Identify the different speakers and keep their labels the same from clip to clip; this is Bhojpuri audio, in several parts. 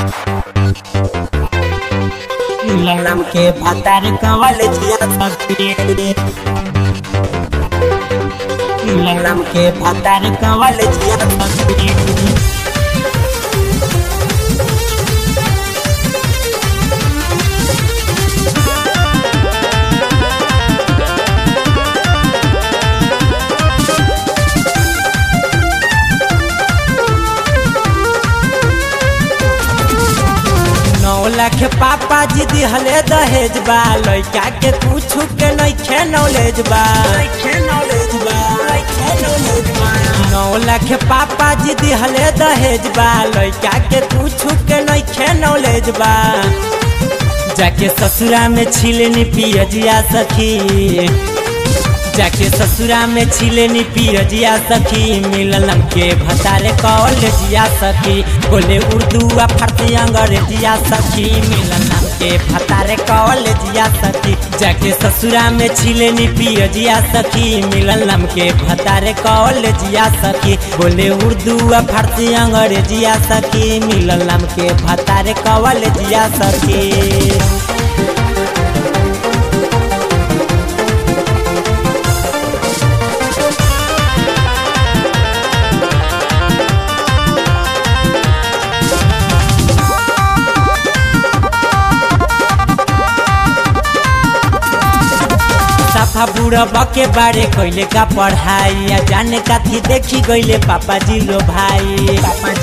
Speaker 1: लड़म के भतार कॉलेजिया सखी लड़म के भतार कॉलेजिया सखी लाख पापा जी दिहले दहेज बा लइका के कुछ के नइखे नॉलेज बा 9 लाख पापा जी दिहले दहेज बा लइका के कुछ के नइखे नॉलेज बा जाके ससुरा में छिलनी पियजिया सखी जाके ससुरा में छिलनी पियजिया सखी मिलल के भतारे कॉलेजिया सखी बोले उर्दू आ फारसी अंग्रेजिया सखी मिलल के भतारे कॉलेजिया सखी जाके ससुरा में छिलनी पियजिया सखी मिलल के भतारे कॉलेजिया सखी बोले उर्दू आ फारसी अंग्रेजिया सखी मिलल के भतारे कॉलेजिया सखी। बुढ़बा के बारे कैले का पढ़ाई जाने का थी देखी गईले पापा जी लो भाई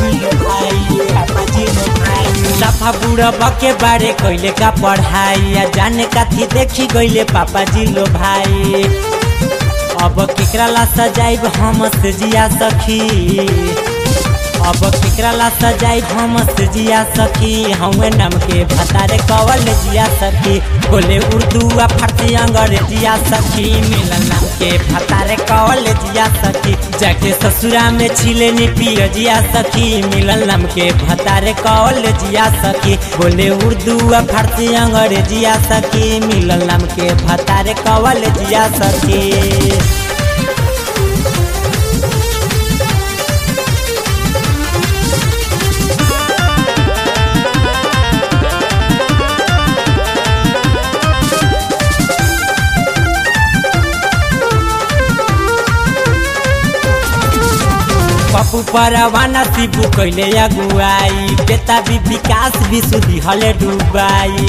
Speaker 1: सफा बुढ़बा के बारे कैले का पढ़ाई जाने का थी देखी गईले पापा जी लो भाई अब केकरा ला सजाइब हम जिया सखी अब केकरा ला सजाइब हम जिया सखी हमें नाम के भतारे कॉलेजिया सखी बोले उर्दू आ फारसी अंग्रेजिया सखी मिलल नाम के भतारे कॉलेजिया सखी जाके ससुरा में छिलनी पियजिया सखी मिलल नाम के भतारे कॉलेजिया सखी बोले उर्दू आ फारसी अंग्रेजिया सखी मिलल नाम के भतारे कॉलेजिया सखी। पप्पू परवाना शिबू कैले अगुआई बेटा भी विकास भी सुधी हले डुबाई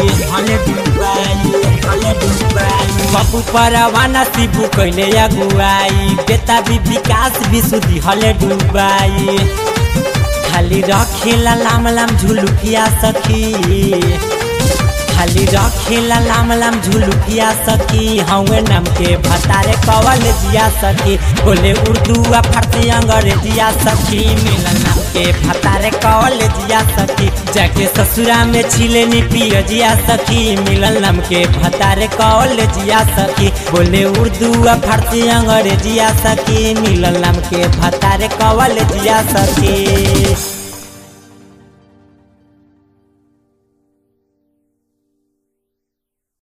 Speaker 1: पप्पू परवाना शिबू कैले अगुआई बेटा भी विकास भी सुधी हले डुबाई खाली रखेला लाम लाम झुलुकिया सखी खाली रखेला लाम लाम झुलुकिया सखी हवे नाम के भतारे कॉलेजिया सखी बोले उर्दू आ फारसी अंग्रेजिया सखी मिलल नाम के भतारे कॉलेजिया सखी जाके ससुरा में छिलनी पियजिया सखी मिलल नाम के भतारे कॉलेजिया सखी बोले उर्दू आ फारसी अंग्रेजिया सखी मिलल नाम के भतारे कॉलेजिया सखी।